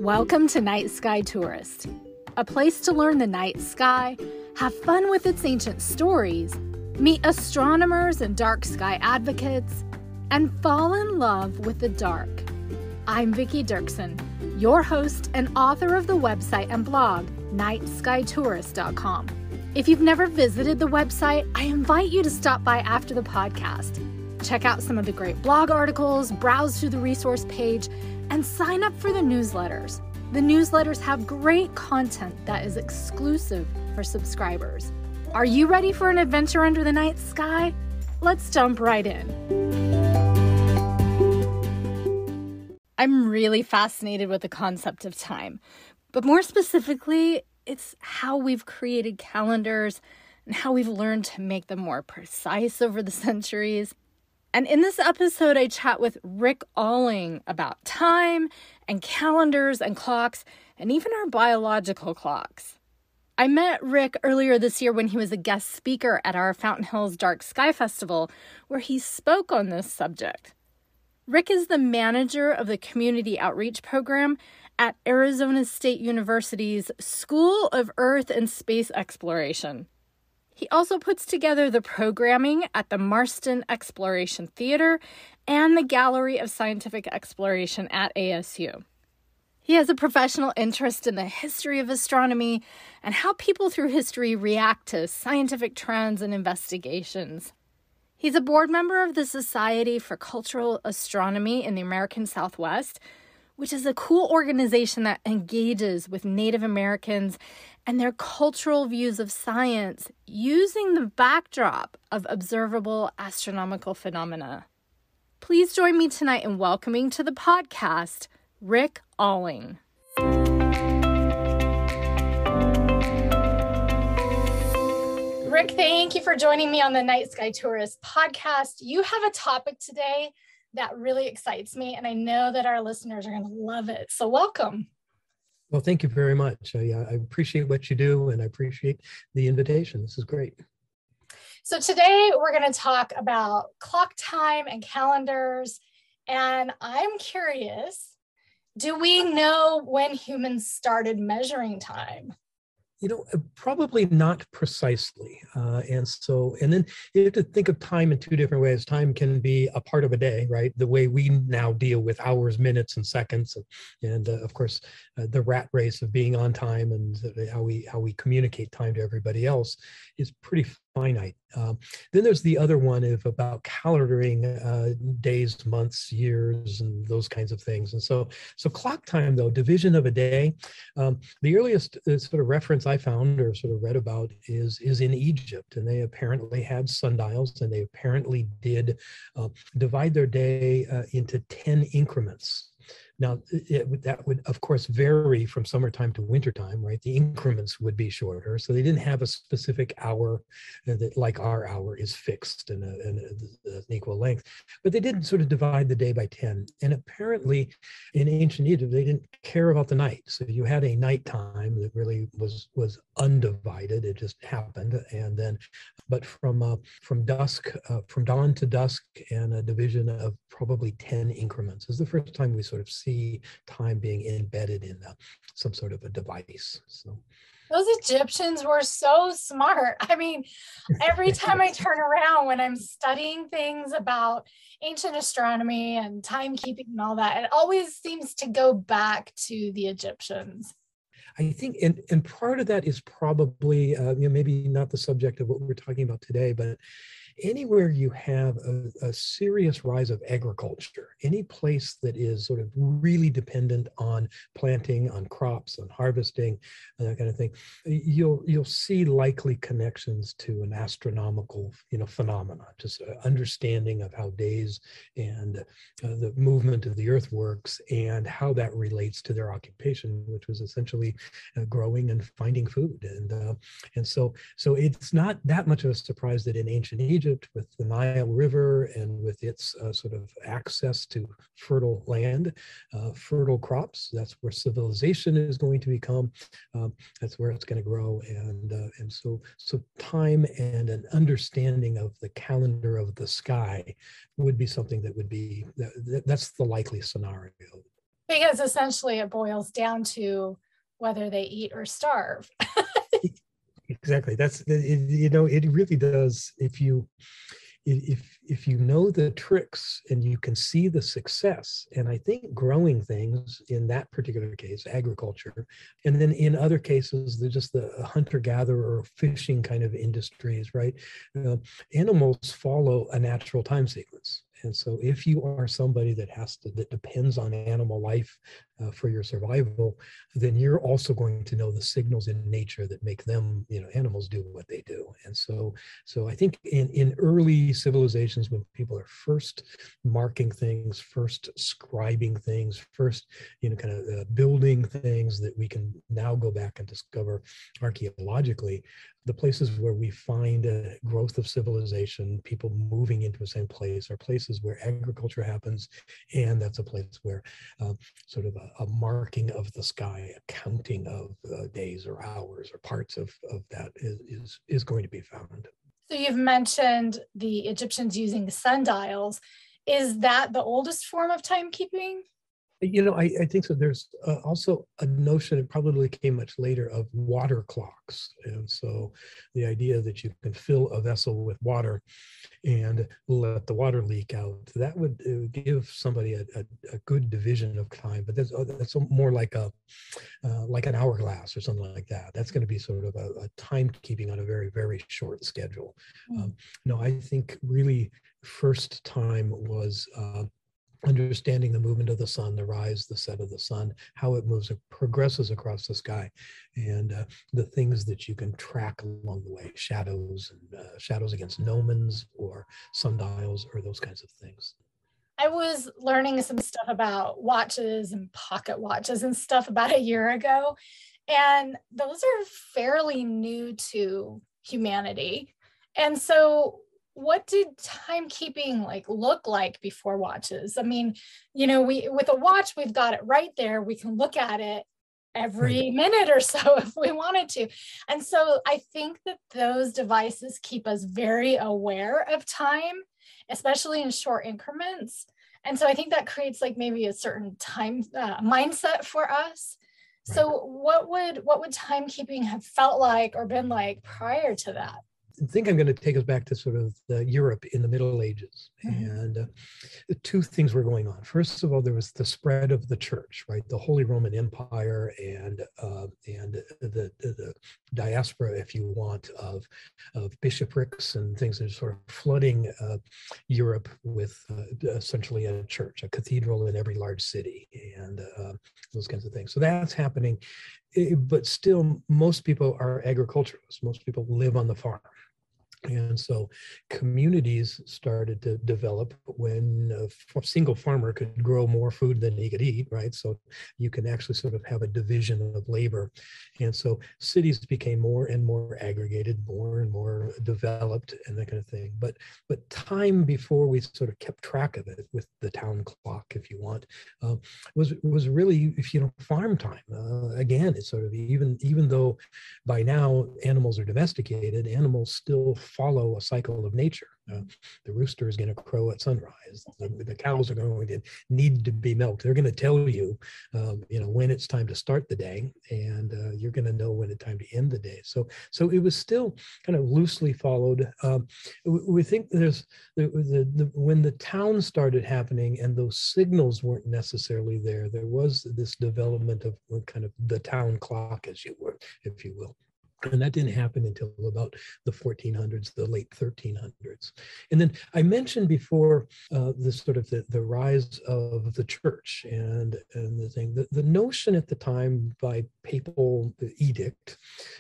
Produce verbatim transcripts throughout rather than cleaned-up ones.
Welcome to Night Sky Tourist, a place to learn the night sky, have fun with its ancient stories, meet astronomers and dark sky advocates, and fall in love with the dark. I'm Vicki Dirksen, your host and author of the website and blog, night sky tourist dot com. If you've never visited the website, I invite you to stop by after the podcast. Check out some of the great blog articles, browse through the resource page, and sign up for the newsletters. The newsletters have great content that is exclusive for subscribers. Are you ready for an adventure under the night sky? Let's jump right in. I'm really fascinated with the concept of time, but more specifically, it's how we've created calendars and how we've learned to make them more precise over the centuries. And in this episode, I chat with Rick Alling about time and calendars and clocks and even our biological clocks. I met Rick earlier this year when he was a guest speaker at our Fountain Hills Dark Sky Festival, where he spoke on this subject. Rick is the manager of the Community Outreach Program at Arizona State University's School of Earth and Space Exploration. He also puts together the programming at the Marston Exploration Theater and the Gallery of Scientific Exploration at A S U. He has a professional interest in the history of astronomy and how people through history react to scientific trends and investigations. He's a board member of the Society for Cultural Astronomy in the American Southwest, which is a cool organization that engages with Native Americans and their cultural views of science using the backdrop of observable astronomical phenomena. Please join me tonight in welcoming to the podcast, Rick Alling. Rick, thank you for joining me on the Night Sky Tourist podcast. You have a topic today that really excites me, and I know that our listeners are going to love it. So welcome. Well, thank you very much. I, I appreciate what you do, and I appreciate the invitation. This is great. So today we're going to talk about clock time and calendars, and I'm curious, do we know when humans started measuring time? You know, probably not precisely. Uh, and so, and then you have to think of time in two different ways. Time can be a part of a day, right? The way we now deal with hours, minutes, and seconds. And, and uh, of course, uh, the rat race of being on time and how we how we communicate time to everybody else is pretty finite. Um, then there's the other one of about calendaring uh, days, months, years, and those kinds of things. And so, so clock time, though, division of a day, um, the earliest uh, sort of reference I found or sort of read about is, is in Egypt. And they apparently had sundials, and they apparently did uh, divide their day uh, into ten increments. Now, it, that would, of course, vary from summertime to wintertime, right? The increments would be shorter. So they didn't have a specific hour that, like our hour, is fixed in, a, in a, an equal length. But they did sort of divide the day by ten. And apparently, in ancient Egypt, they didn't care about the night. So you had a nighttime that really was was undivided. It just happened. And then, but from uh, from dusk, uh, from dawn to dusk, and a division of probably ten increments is the first time we sort of see time being embedded in uh, some sort of a device. So those Egyptians were so smart. I mean, every time I turn around when I'm studying things about ancient astronomy and timekeeping and all that, it always seems to go back to the Egyptians. I think, and, and part of that is probably, uh, you know, maybe not the subject of what we're talking about today, but anywhere you have a, a serious rise of agriculture, any place that is sort of really dependent on planting, on crops, on harvesting, and that kind of thing, you'll you'll see likely connections to an astronomical, you know, phenomena, just an understanding of how days and uh, the movement of the earth works and how that relates to their occupation, which was essentially uh, growing and finding food. And uh, and so so it's not that much of a surprise that in ancient Egypt, with the Nile River and with its uh, sort of access to fertile land, uh, fertile crops, that's where civilization is going to become. Um, that's where it's going to grow. And uh, and so so time and an understanding of the calendar of the sky would be something that would be, that, that's the likely scenario. Because essentially it boils down to whether they eat or starve. Exactly. That's, it, you know, it really does. If you, if, if you know the tricks and you can see the success, and I think growing things in that particular case, agriculture, and then in other cases, they're just the hunter-gatherer or fishing kind of industries, right? Uh, animals follow a natural time sequence. And so if you are somebody that has to, that depends on animal life uh, for your survival, then you're also going to know the signals in nature that make them, you know, animals do what they do. And so, so I think in, in early civilizations, when people are first marking things, first scribing things, first, you know, kind of uh, building things that we can now go back and discover archaeologically, the places where we find a growth of civilization, people moving into the same place, are places where agriculture happens. And that's a place where uh, sort of a, a marking of the sky, a counting of uh, days or hours or parts of, of that is, is, is going to be found. So you've mentioned the Egyptians using sundials. Is that the oldest form of timekeeping? You know, I, I think so. There's uh, also a notion, it probably came much later, of water clocks. And so the idea that you can fill a vessel with water and let the water leak out, that would, it would give somebody a, a, a good division of time. But that's, that's more like a uh, like an hourglass or something like that. That's going to be sort of a, a timekeeping on a very, very short schedule. Mm. Um, no, I think really first time was uh, understanding the movement of the sun, the rise, the set of the sun, how it moves, it progresses across the sky, and uh, the things that you can track along the way, shadows and uh, shadows against gnomons or sundials or those kinds of things. I was learning some stuff about watches and pocket watches and stuff about a year ago, and those are fairly new to humanity. And so what did timekeeping like look like before watches? I mean, you know, we with a watch, we've got it right there. We can look at it every right. minute or so if we wanted to. And so I think that those devices keep us very aware of time, especially in short increments. And so I think that creates like maybe a certain time uh, mindset for us. Right. So what would what would timekeeping have felt like or been like prior to that? I think I'm going to take us back to sort of the Europe in the Middle Ages. Mm-hmm. And uh, two things were going on. First of all, there was the spread of the church, right? The Holy Roman Empire and uh, and the, the diaspora, if you want, of, of bishoprics and things that are sort of flooding uh, Europe with uh, essentially a church, a cathedral in every large city, and uh, those kinds of things. So that's happening. But still, most people are agriculturalists. Most people live on the farm. And so communities started to develop when a single farmer could grow more food than he could eat, right? So you can actually sort of have a division of labor. And so cities became more and more aggregated, more and more developed and that kind of thing. But but time before we sort of kept track of it with the town clock, if you want, uh, was was really, if you know, farm time. Uh, again, it's sort of, even, even though by now animals are domesticated, animals still follow a cycle of nature. Uh, the rooster is going to crow at sunrise. The, the cows are going to need to be milked. They're going to tell you, um, you know, when it's time to start the day, and uh, you're going to know when it's time to end the day. So, so it was still kind of loosely followed. Um, we, we think there's the, the, the when the town started happening, and those signals weren't necessarily there. There was this development of kind of the town clock, as you were, if you will. And that didn't happen until about the fourteen hundreds, the late thirteen hundreds. And then I mentioned before uh, the sort of the, the rise of the church and, and the thing, the, the notion at the time by papal edict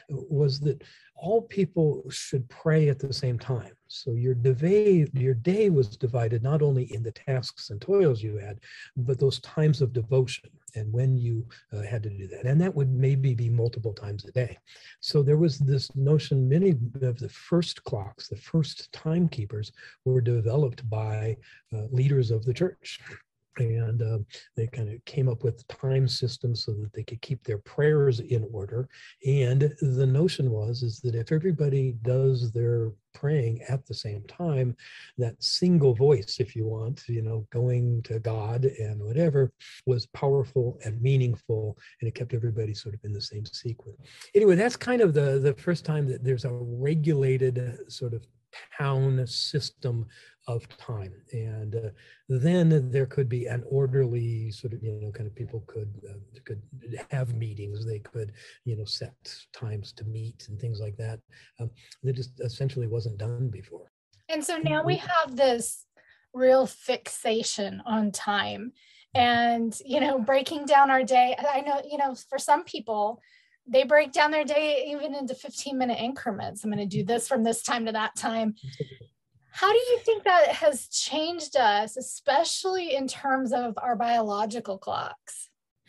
was that all people should pray at the same time. So your day, your day was divided not only in the tasks and toils you had, but those times of devotion and when you uh, had to do that. And that would maybe be multiple times a day. So there was this notion, many of the first clocks, the first timekeepers were developed by uh, leaders of the church. And uh, they kind of came up with time systems so that they could keep their prayers in order. And the notion was is that if everybody does their praying at the same time, that single voice, if you want, you know, going to God and whatever, was powerful and meaningful, and it kept everybody sort of in the same sequence. Anyway, that's kind of the the first time that there's a regulated sort of town system of time. And uh, then there could be an orderly sort of, you know, kind of people could uh, could have meetings, they could, you know, set times to meet and things like that. Um, that just essentially wasn't done before. And so now we have this real fixation on time and, you know, breaking down our day. I know, you know, for some people, they break down their day even into fifteen minute increments. I'm going to do this from this time to that time. How do you think that has changed us, especially in terms of our biological clocks?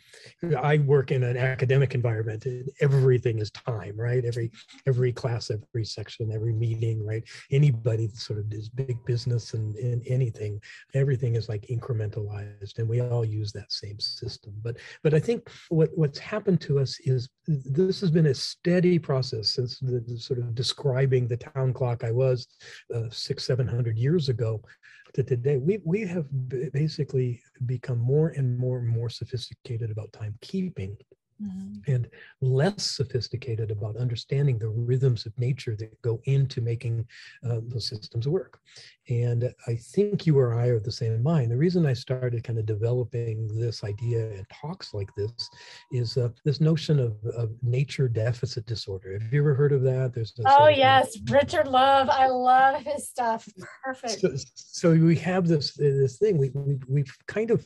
I work in an academic environment, and everything is time, right? Every every class, every section, every meeting, right? Anybody that sort of is big business and, and anything, everything is like incrementalized, and we all use that same system. But but I think what what's happened to us is this has been a steady process since the, the sort of describing the town clock I was uh, six, seven hundred years ago to today. We we have basically become more and more and more sophisticated about timekeeping, mm-hmm. and less sophisticated about understanding the rhythms of nature that go into making uh, those systems work. And I think you or I are the same mind. The reason I started kind of developing this idea in talks like this is uh, this notion of, of nature deficit disorder. Have you ever heard of that? There's oh yes, of, Richard Love. I love his stuff. Perfect. So, so we have this this thing. We, we we've kind of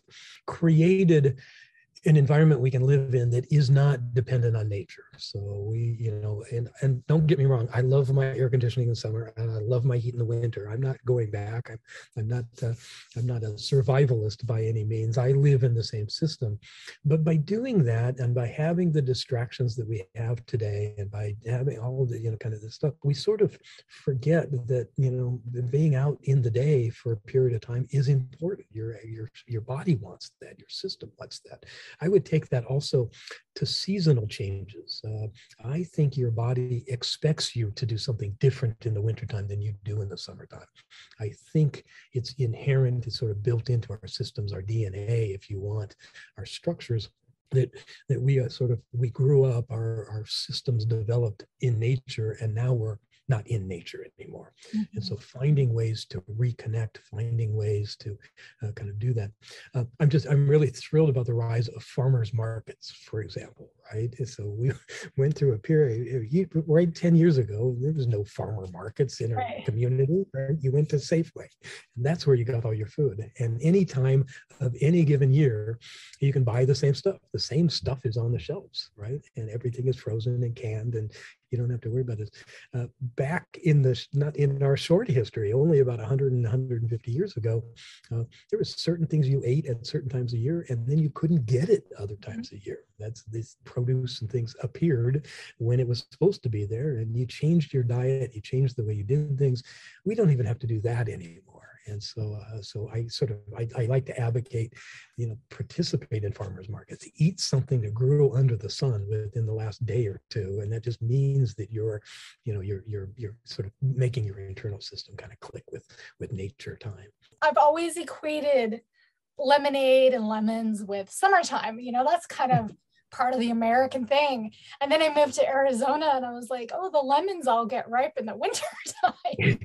created an environment we can live in that is not dependent on nature. So we, you know, and and don't get me wrong, I love my air conditioning in summer and I love my heat in the winter. I'm not going back. I'm I'm not uh, I'm not a survivalist by any means. I live in the same system, but by doing that and by having the distractions that we have today, and by having all the, you know, kind of this stuff, we sort of forget that, you know, being out in the day for a period of time is important. Your your your body wants that. Your system wants that. I would take that also to seasonal changes. Uh, I think your body expects you to do something different in the wintertime than you do in the summertime. I think it's inherent, it's sort of built into our systems, our D N A, if you want, our structures, that that we are sort of, we grew up, our, our systems developed in nature, and now we're not in nature anymore. Mm-hmm. And so finding ways to reconnect, finding ways to uh, kind of do that. Uh, I'm just, I'm really thrilled about the rise of farmers markets, for example, right? So we went through a period, right ten years ago, there was no farmer markets in our right. community, right? You went to Safeway, and that's where you got all your food. And any time of any given year, you can buy the same stuff. The same stuff is on the shelves, right? And everything is frozen and canned, and you don't have to worry about it. Uh, back in the, not in our short history, only about one hundred and one hundred fifty years ago, uh, there were certain things you ate at certain times a year, and then you couldn't get it other times a year. That's, this produce and things appeared when it was supposed to be there, and you changed your diet, you changed the way you did things. We don't even have to do that anymore. And so, uh, so I sort of, I, I like to advocate, you know, participate in farmers markets, eat something that grew under the sun within the last day or two. And that just means that you're, you know, you're, you're, you're sort of making your internal system kind of click with, with nature time. I've always equated lemonade and lemons with summertime. You know, that's kind of part of the American thing. And then I moved to Arizona and I was like, oh, the lemons all get ripe in the winter time.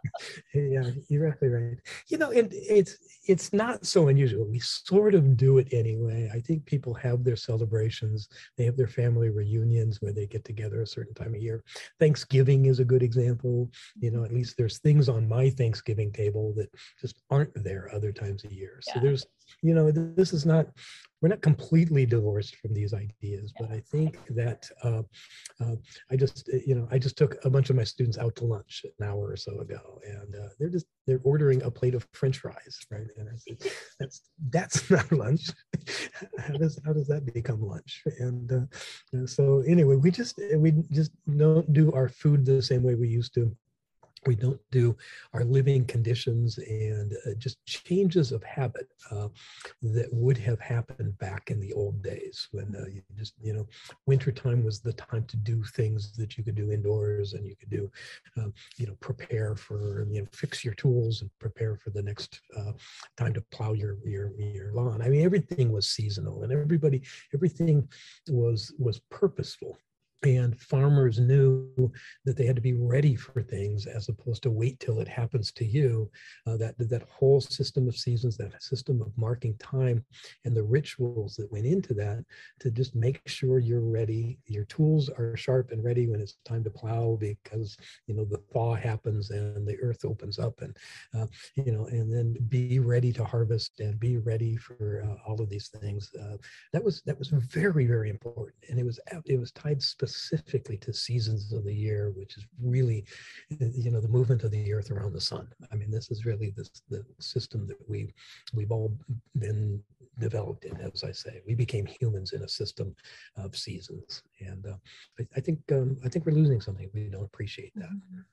Yeah, you're absolutely right. You know, and it's it's not so unusual. We sort of do it anyway. I think people have their celebrations. They have their family reunions where they get together a certain time of year. Thanksgiving is a good example. You know, at least there's things on my Thanksgiving table that just aren't there other times of year. So yeah. there's, you know, this is not, we're not completely divorced from these ideas, but I think that uh, uh, I just, you know, I just took a bunch of my students out to lunch an hour or so ago, and uh, they're just, they're ordering a plate of French fries, right? And I said, that's, that's not lunch. How does, how does that become lunch? And uh, so anyway, we just, we just don't do our food the same way we used to. We don't do our living conditions and uh, just changes of habit uh, that would have happened back in the old days when uh, you just, you know, wintertime was the time to do things that you could do indoors, and you could do, um, you know, prepare for, you know, fix your tools and prepare for the next uh, time to plow your, your, your lawn. I mean, everything was seasonal, and everybody, everything was, was purposeful. And farmers knew that they had to be ready for things as opposed to wait till it happens to you. Uh, that, that whole system of seasons, that system of marking time, and the rituals that went into that to just make sure you're ready. Your tools are sharp and ready when it's time to plow, because, you know, the thaw happens and the earth opens up, and, uh, you know, and then be ready to harvest and be ready for uh, all of these things. Uh, that was, that was very, very important. And it was, it was tied specifically specifically to seasons of the year, which is really, you know, the movement of the earth around the sun. I mean, this is really this, the system that we, we've all been developed in, as I say. We became humans in a system of seasons. And uh, I, I think um, I think we're losing something. We don't appreciate that.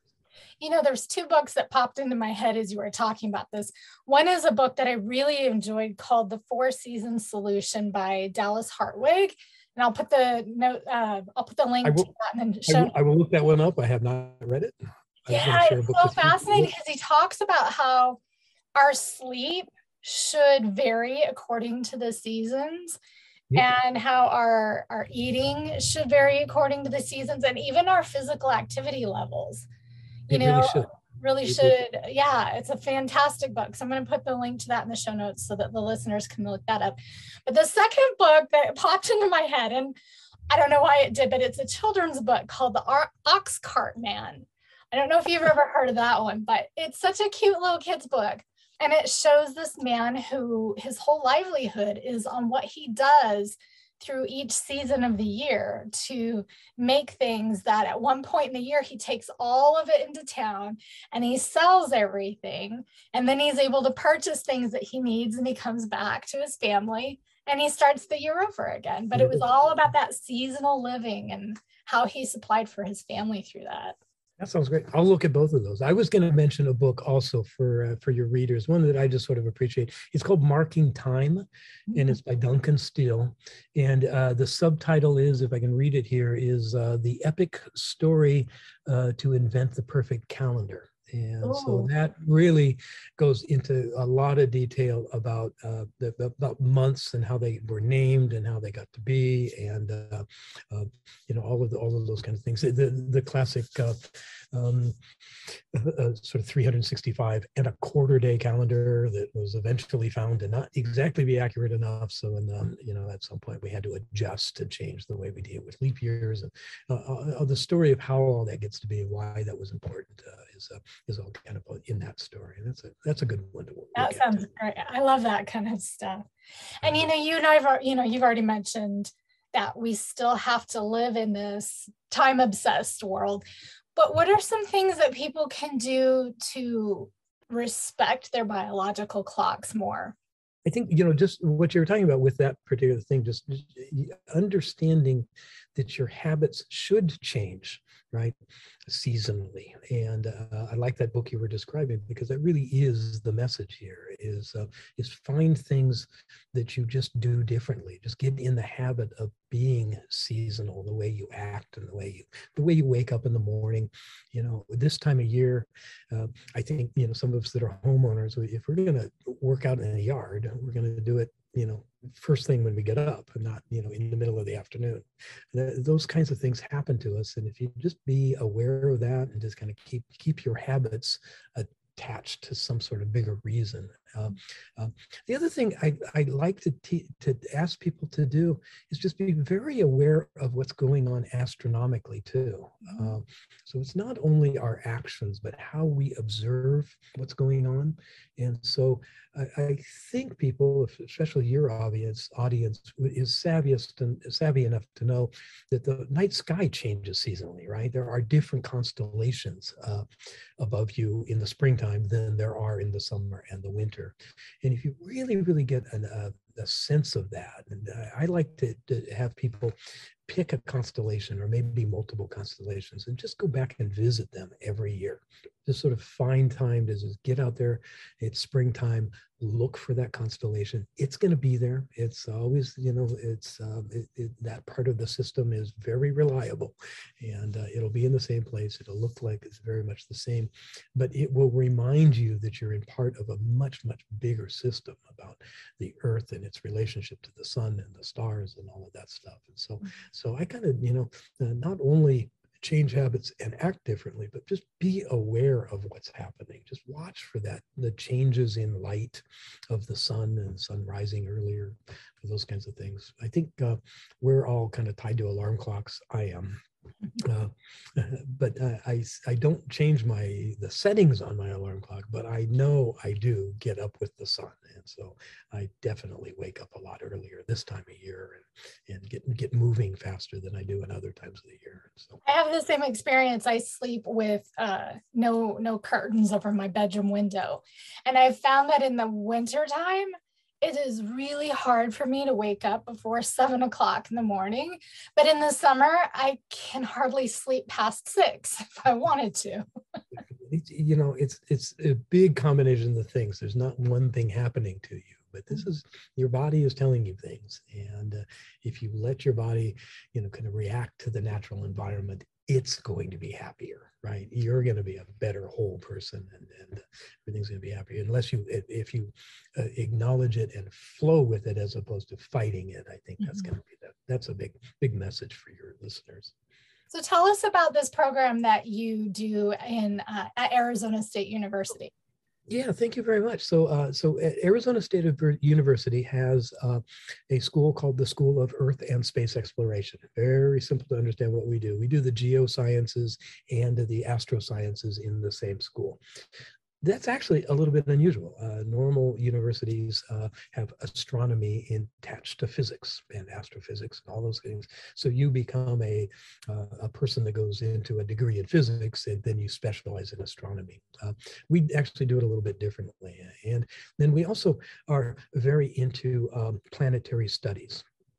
You know, there's two books that popped into my head as you were talking about this. One is a book that I really enjoyed called The Four Seasons Solution by Dallas Hartwig. And I'll put the note, uh, I'll put the link will, to that and then show. I will, I will look that one up. I have not read it. Yeah, it's so fascinating because he talks about how our sleep should vary according to the seasons, yeah, and how our, our eating should vary according to the seasons, and even our physical activity levels. You it know, really should. really should. Yeah, it's a fantastic book. So I'm going to put the link to that in the show notes so that the listeners can look that up. But the second book that popped into my head, and I don't know why it did, but it's a children's book called The Ox Cart Man. I don't know if you've ever heard of that one, but it's such a cute little kid's book. And it shows this man who his whole livelihood is on what he does through each season of the year to make things that at one point in the year, he takes all of it into town and he sells everything. And then he's able to purchase things that he needs, and he comes back to his family and he starts the year over again. But it was all about that seasonal living and how he supplied for his family through that. That sounds great. I'll look at both of those. I was going to mention a book also for uh, for your readers, one that I just sort of appreciate. It's called Marking Time, mm-hmm. and it's by Duncan Steele. And uh, the subtitle is, if I can read it here, is uh, The Epic Story uh, to Invent the Perfect Calendar. And Ooh. So that really goes into a lot of detail about uh, the, about months and how they were named and how they got to be, and uh, uh, you know, all of the, all of those kinds of things. The the classic uh, um, uh, sort of three hundred sixty-five and a quarter day calendar that was eventually found to not exactly be accurate enough. So, in the, you know, at some point we had to adjust and change the way we deal with leap years, and uh, uh, the story of how all that gets to be and why that was important uh, is uh, is all kind of in that story. And that's a that's a good one to look That sounds at. Great. I love that kind of stuff. And you know, you and I've you know you've already mentioned that we still have to live in this time obsessed world. But what are some things that people can do to respect their biological clocks more? I think, you know, just what you were talking about with that particular thing, just understanding that your habits should change, right, seasonally. And uh, I like that book you were describing, because that really is the message here, is, uh, is find things that you just do differently. Just get in the habit of being seasonal, the way you act and the way you, the way you wake up in the morning. You know, this time of year, uh, I think, you know, some of us that are homeowners, if we're going to work out in the yard, we're going to do it, you know, first thing when we get up, and not, you know, in the middle of the afternoon. Those kinds of things happen to us. And if you just be aware of that and just kind of keep, keep your habits attached to some sort of bigger reason. Um, um, the other thing I, I like to, te- to ask people to do is just be very aware of what's going on astronomically too. Um, so it's not only our actions, but how we observe what's going on. And so I, I think people, especially your audience, audience is savviest and savvy enough to know that the night sky changes seasonally, right? There are different constellations uh, above you in the springtime than there are in the summer and the winter. And if you really, really get an, uh, a sense of that, and I like to, to have people pick a constellation or maybe multiple constellations and just go back and visit them every year. Just sort of find time to just get out there. It's springtime. Look for that constellation. It's going to be there. It's always, you know, it's uh, it, it, that part of the system is very reliable, and uh, it'll be in the same place. It'll look like it's very much the same, but it will remind you that you're in part of a much, much bigger system about the Earth and its relationship to the sun and the stars and all of that stuff. And so, so I kind of, you know, uh, not only change habits and act differently, but just be aware of what's happening. Just watch for that, the changes in light of the sun and sun rising earlier, those kinds of things. I think uh, we're all kind of tied to alarm clocks. I am. Uh, but uh, I, I don't change my the settings on my alarm clock, but I know I do get up with the sun, and so I definitely wake up a lot earlier this time of year and, and get get moving faster than I do in other times of the year. So I have the same experience. I sleep with uh, no no curtains over my bedroom window, and I've found that in the wintertime, it is really hard for me to wake up before seven o'clock in the morning. But in the summer, I can hardly sleep past six if I wanted to. You know, it's it's a big combination of things. There's not one thing happening to you, but this is, your body is telling you things. And uh, if you let your body, you know, kind of react to the natural environment, it's going to be happier, right? You're going to be a better whole person, and, and everything's going to be happier. Unless you, if you uh, acknowledge it and flow with it as opposed to fighting it, I think that's mm-hmm. going to be that. That's a big, big message for your listeners. So tell us about this program that you do in uh, at Arizona State University. Yeah, thank you very much. So, uh, so Arizona State University has uh, a school called the School of Earth and Space Exploration. Very simple to understand what we do. We do the geosciences and the astrosciences in the same school. That's actually a little bit unusual. Uh, normal universities uh, have astronomy attached to physics and astrophysics and all those things. So you become a, uh, a person that goes into a degree in physics, and then you specialize in astronomy. Uh, we actually do it a little bit differently. And then we also are very into um, planetary studies.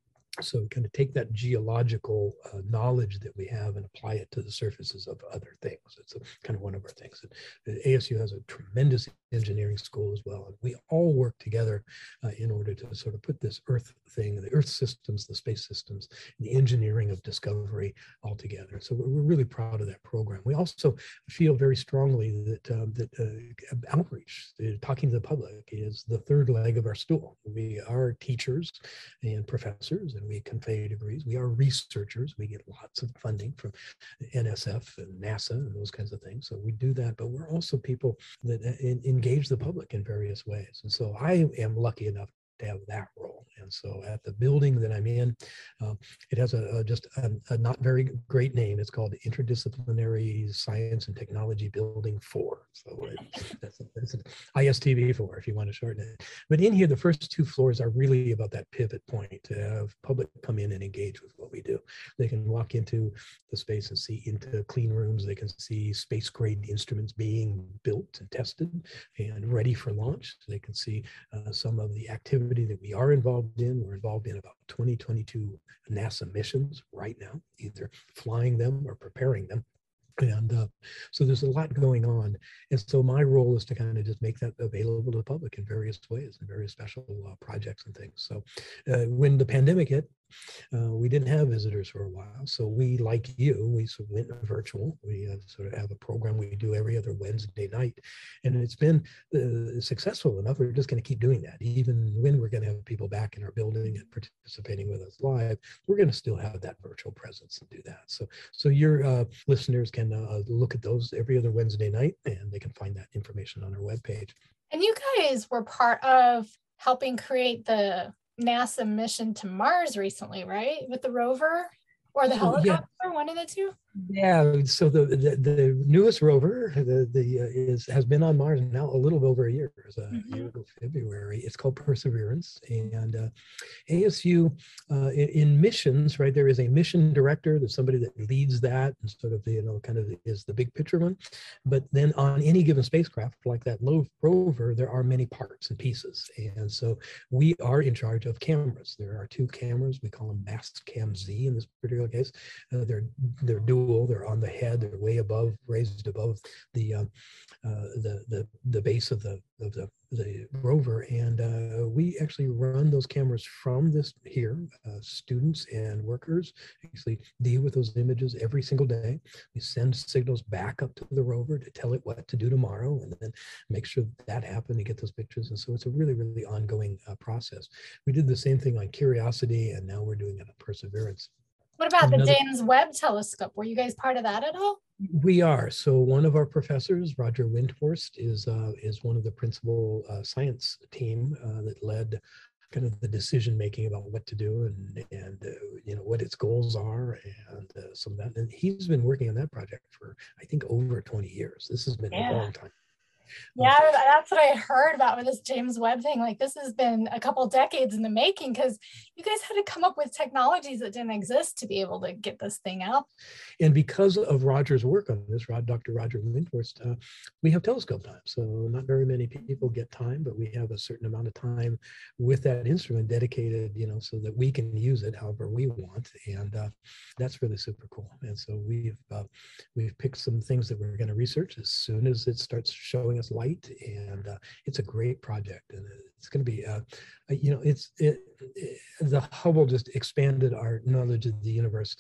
So kind of take that geological uh, knowledge that we have and apply it to the surfaces of other things. It's a, kind of one of our things. And A S U has a tremendous engineering school as well. And we all work together uh, in order to sort of put this Earth thing, the Earth systems, the space systems, the engineering of discovery all together. So we're, we're really proud of that program. We also feel very strongly that, um, that uh, outreach, uh, talking to the public, is the third leg of our stool. We are teachers and professors, and we convey degrees. We are researchers. We get lots of funding from N S F and NASA and those kinds of things. So we do that, but we're also people that in, engage the public in various ways. And so I am lucky enough to have that role. And so at the building that I'm in, uh, it has a, a just a, a not very great name. It's called Interdisciplinary Science and Technology Building four. So it, that's, that's I S T B four if you want to shorten it. But in here, the first two floors are really about that pivot point to have public come in and engage with what we do. They can walk into the space and see into clean rooms. They can see space grade instruments being built and tested and ready for launch. They can see uh, some of the activity that we are involved in. We're involved in about twenty, twenty-two NASA missions right now, either flying them or preparing them. And uh, so there's a lot going on. And so my role is to kind of just make that available to the public in various ways and various special uh, projects and things. So uh, when the pandemic hit, uh, we didn't have visitors for a while. So we, like you, we sort of went virtual. We uh, sort of have a program we do every other Wednesday night. And it's been uh, successful enough. We're just going to keep doing that. Even when we're going to have people back in our building and participating with us live, we're going to still have that virtual presence and do that. So, so your uh, listeners can uh, look at those every other Wednesday night, and they can find that information on our webpage. And you guys were part of helping create the NASA mission to Mars recently, right? With the rover or the So, helicopter, yeah. one of the two? Yeah, so the the, the newest rover, the the uh, is has been on Mars now a little over a year. It was a Mm-hmm. year ago, February. It's called Perseverance, and uh, A S U uh, in, in missions, right? There is a mission director. There's somebody that leads that and sort of you know kind of is the big picture one. But then on any given spacecraft, like that low rover, there are many parts and pieces, and so we are in charge of cameras. There are two cameras. We call them Mastcam Z in this particular case. Uh, they're they're dual. They're on the head. They're way above, raised above the uh, uh, the the the base of the of the the rover, and uh, we actually run those cameras from this here. Uh, students and workers actually deal with those images every single day. We send signals back up to the rover to tell it what to do tomorrow, and then make sure that happened to get those pictures. And so it's a really, really ongoing uh, process. We did the same thing on Curiosity, and now we're doing it on Perseverance. What about Another, the James Webb Telescope? Were you guys part of that at all? We are. So one of our professors, Roger Windhorst, is uh, is one of the principal uh, science team uh, that led kind of the decision making about what to do and and uh, you know what its goals are and uh, some of that. And he's been working on that project for I think over twenty years. This has been Yeah. a long time. Yeah, that's what I heard about with this James Webb thing. Like this has been a couple decades in the making because you guys had to come up with technologies that didn't exist to be able to get this thing out. And because of Roger's work on this, Doctor Roger Windhorst, uh, we have telescope time. So not very many people get time, but we have a certain amount of time with that instrument dedicated, you know, so that we can use it however we want. And uh, that's really super cool. And so we've uh, we've picked some things that we're going to research as soon as it starts showing us light, and uh, it's a great project, and it's going to be, uh, you know, it's it, it, the Hubble just expanded our knowledge of the universe,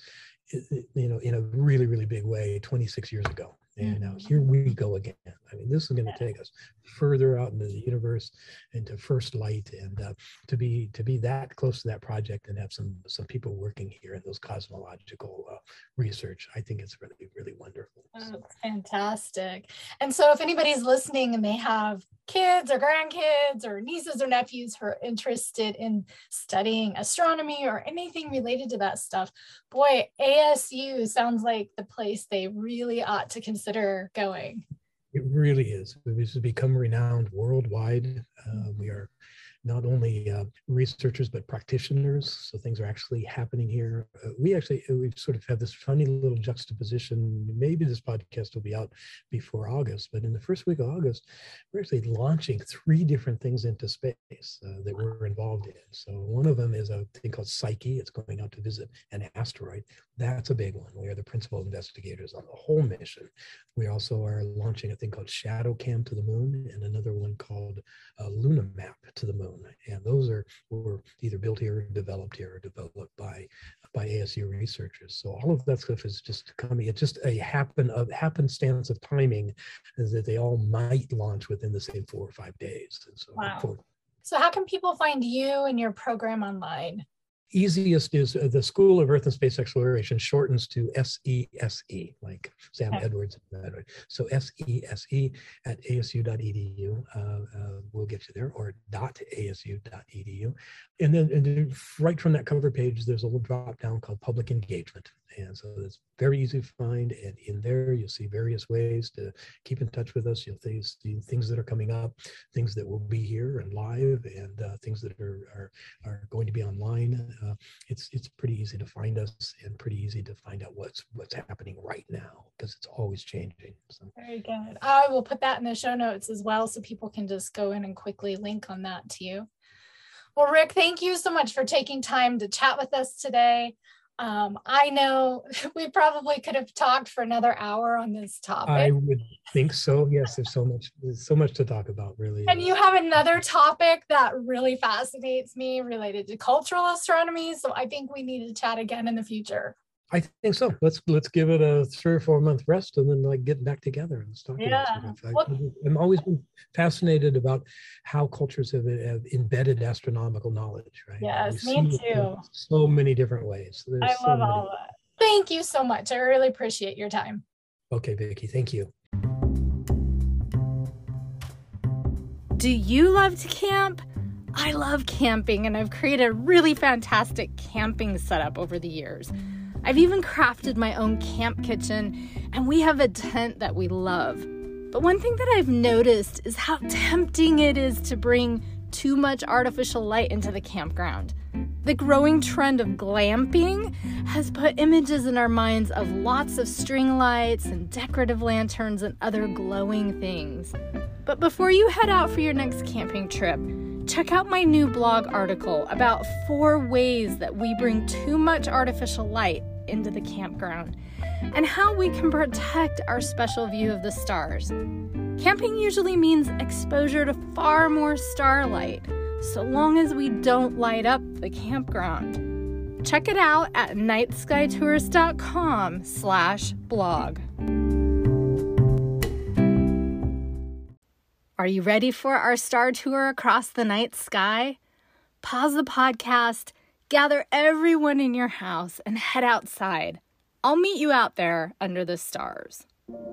you know, in a really, really big way twenty-six years ago. And now here we go again. I mean, this is going to take us further out into the universe, into first light, and uh, to be to be that close to that project and have some some people working here in those cosmological uh, research. I think it's really, really wonderful. Oh, that's fantastic. And so if anybody's listening and they have kids or grandkids or nieces or nephews who are interested in studying astronomy or anything related to that stuff, boy, A S U sounds like the place they really ought to consider going. It really is. This has become renowned worldwide. Uh, we are not only uh, researchers, but practitioners. So things are actually happening here. Uh, we actually, we sort of have this funny little juxtaposition. Maybe this podcast will be out before August, but in the first week of August, we're actually launching three different things into space uh, that we're involved in. So one of them is a thing called Psyche. It's going out to visit an asteroid. That's a big one. We are the principal investigators on the whole mission. We also are launching a thing called ShadowCam to the moon and another one called uh, LunaMap to the moon. And those are were either built here, or developed here, or developed by by A S U researchers. So all of that stuff is just coming. It's just a happen of happenstance of timing, is that they all might launch within the same four or five days. And so, wow. So how can people find you and your program online? Easiest is uh, the School of Earth and Space Exploration shortens to S E S E, like Sam okay. Edwards. So S E S E at A S U dot E D U. Uh, uh, we'll get you there, or dot A S U dot E D U. And then, and then right from that cover page, there's a little drop down called Public Engagement. And so it's very easy to find. And in there, you'll see various ways to keep in touch with us. You'll see things that are coming up, things that will be here and live, and uh, things that are, are, are going to be online. Uh, it's it's pretty easy to find us, and pretty easy to find out what's what's happening right now, because it's always changing. So. Very good. I will put that in the show notes as well, so people can just go in and quickly link on that to you. Well, Rick, thank you so much for taking time to chat with us today. Um, I know we probably could have talked for another hour on this topic. I would think so. Yes, there's so much, there's so much to talk about, really. And you have another topic that really fascinates me related to cultural astronomy. So I think we need to chat again in the future. I think so. Let's let's give it a three or four month rest, and then like get back together and start. Yeah. Well, I'm always been fascinated about how cultures have, have embedded astronomical knowledge, right? Yes, me too. So many different ways. There's I so love many. all that. Thank you so much. I really appreciate your time. Okay, Vicki, thank you. Do you love to camp? I love camping, and I've created a really fantastic camping setup over the years. I've even crafted my own camp kitchen, and we have a tent that we love. But one thing that I've noticed is how tempting it is to bring too much artificial light into the campground. The growing trend of glamping has put images in our minds of lots of string lights and decorative lanterns and other glowing things. But before you head out for your next camping trip, check out my new blog article about four ways that we bring too much artificial light into the campground and how we can protect our special view of the stars. Camping usually means exposure to far more starlight, so long as we don't light up the campground. Check it out at night sky tourist dot com slash blog. Are you ready for our star tour across the night sky? Pause the podcast, gather everyone in your house, and head outside. I'll meet you out there under the stars.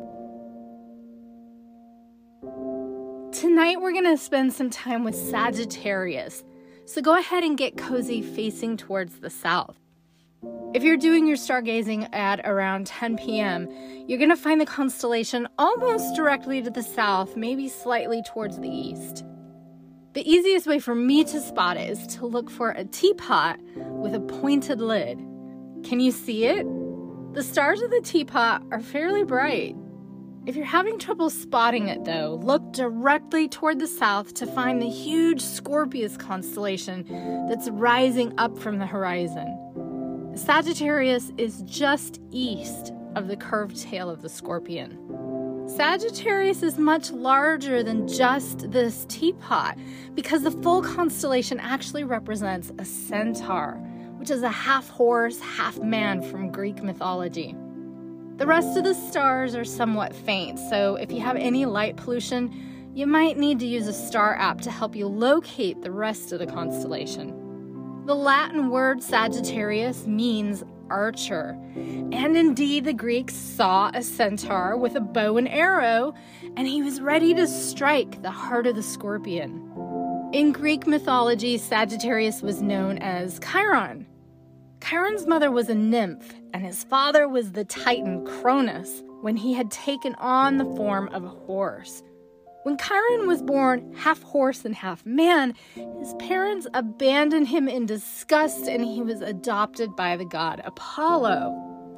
Tonight we're going to spend some time with Sagittarius, so go ahead and get cozy facing towards the south. If you're doing your stargazing at around ten p.m., you're going to find the constellation almost directly to the south, maybe slightly towards the east. The easiest way for me to spot it is to look for a teapot with a pointed lid. Can you see it? The stars of the teapot are fairly bright. If you're having trouble spotting it though, look directly toward the south to find the huge Scorpius constellation that's rising up from the horizon. Sagittarius is just east of the curved tail of the Scorpion. Sagittarius is much larger than just this teapot because the full constellation actually represents a centaur, which is a half-horse, half-man from Greek mythology. The rest of the stars are somewhat faint, so if you have any light pollution, you might need to use a star app to help you locate the rest of the constellation. The Latin word Sagittarius means archer, and indeed the Greeks saw a centaur with a bow and arrow, and he was ready to strike the heart of the scorpion. In Greek mythology, Sagittarius was known as Chiron. Chiron's mother was a nymph, and his father was the Titan Cronus when he had taken on the form of a horse. When Chiron was born half horse and half man, his parents abandoned him in disgust and he was adopted by the god Apollo.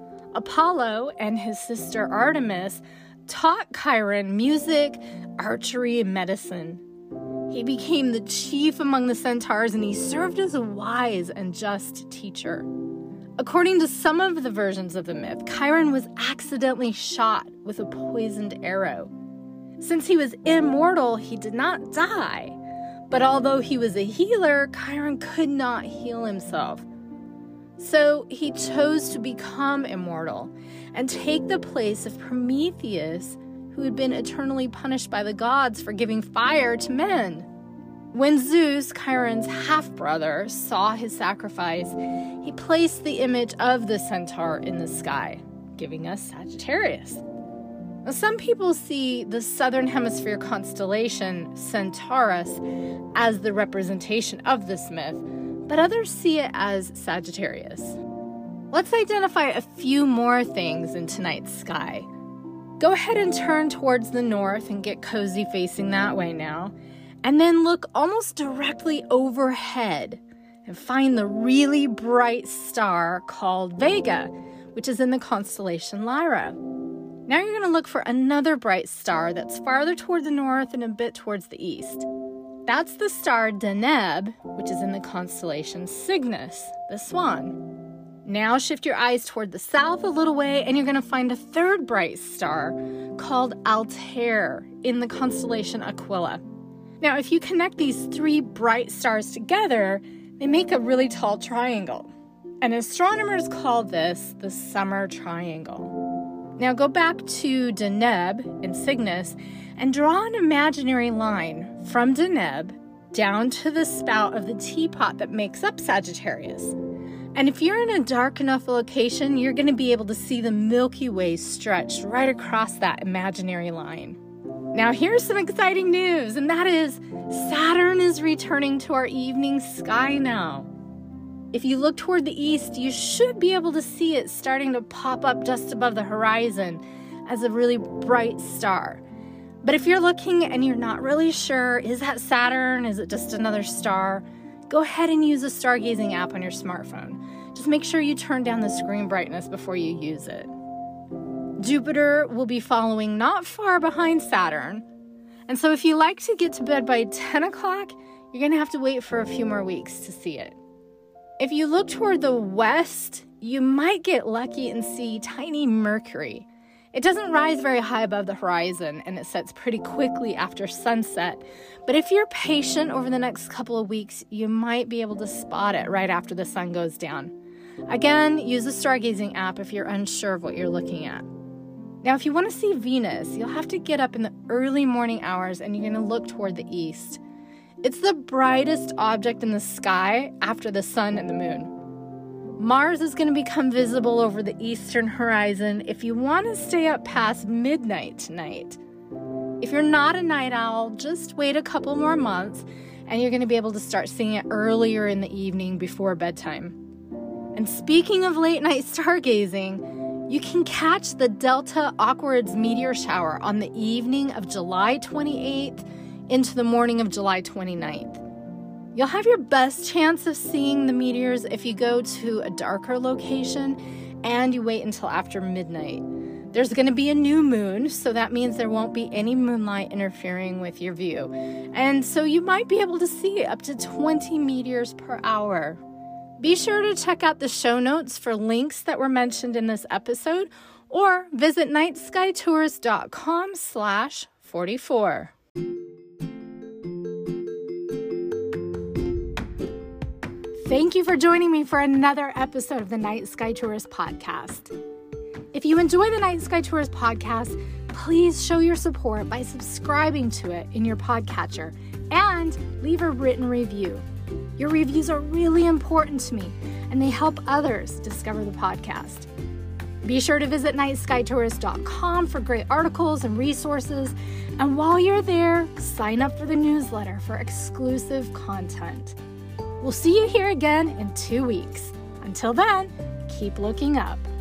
Apollo and his sister Artemis taught Chiron music, archery, and medicine. He became the chief among the centaurs and he served as a wise and just teacher. According to some of the versions of the myth, Chiron was accidentally shot with a poisoned arrow. Since he was immortal, he did not die. But although he was a healer, Chiron could not heal himself. So he chose to become immortal and take the place of Prometheus, who had been eternally punished by the gods for giving fire to men. When Zeus, Chiron's half-brother, saw his sacrifice, he placed the image of the centaur in the sky, giving us Sagittarius. Now, some people see the southern hemisphere constellation Centaurus as the representation of this myth, but others see it as Sagittarius. Let's identify a few more things in tonight's sky. Go ahead and turn towards the north and get cozy facing that way now, and then look almost directly overhead and find the really bright star called Vega, which is in the constellation Lyra. Now you're going to look for another bright star that's farther toward the north and a bit towards the east. That's the star Deneb, which is in the constellation Cygnus, the swan. Now shift your eyes toward the south a little way and you're going to find a third bright star called Altair in the constellation Aquila. Now if you connect these three bright stars together, they make a really tall triangle. And astronomers call this the summer triangle. Now go back to Deneb in Cygnus and draw an imaginary line from Deneb down to the spout of the teapot that makes up Sagittarius. And if you're in a dark enough location, you're going to be able to see the Milky Way stretched right across that imaginary line. Now here's some exciting news, and that is Saturn is returning to our evening sky now. If you look toward the east, you should be able to see it starting to pop up just above the horizon as a really bright star. But if you're looking and you're not really sure, is that Saturn? Is it just another star? Go ahead and use a stargazing app on your smartphone. Just make sure you turn down the screen brightness before you use it. Jupiter will be following not far behind Saturn. And so if you like to get to bed by ten o'clock, you're going to have to wait for a few more weeks to see it. If you look toward the west, you might get lucky and see tiny Mercury. It doesn't rise very high above the horizon, and it sets pretty quickly after sunset. But if you're patient over the next couple of weeks, you might be able to spot it right after the sun goes down. Again, use the stargazing app if you're unsure of what you're looking at. Now, if you want to see Venus, you'll have to get up in the early morning hours, and you're going to look toward the east. It's the brightest object in the sky after the sun and the moon. Mars is going to become visible over the eastern horizon if you want to stay up past midnight tonight. If you're not a night owl, just wait a couple more months and you're going to be able to start seeing it earlier in the evening before bedtime. And speaking of late night stargazing, you can catch the Delta Aquarids meteor shower on the evening of July twenty-eighth into the morning of July twenty-ninth. You'll have your best chance of seeing the meteors if you go to a darker location and you wait until after midnight. There's going to be a new moon, so that means there won't be any moonlight interfering with your view. And so you might be able to see up to twenty meteors per hour. Be sure to check out the show notes for links that were mentioned in this episode, or visit night sky tours dot com slash forty-four. Thank you for joining me for another episode of the Night Sky Tours podcast. If you enjoy the Night Sky Tours podcast, please show your support by subscribing to it in your podcatcher and leave a written review. Your reviews are really important to me, and they help others discover the podcast. Be sure to visit night sky tours dot com for great articles and resources, and while you're there, sign up for the newsletter for exclusive content. We'll see you here again in two weeks. Until then, keep looking up.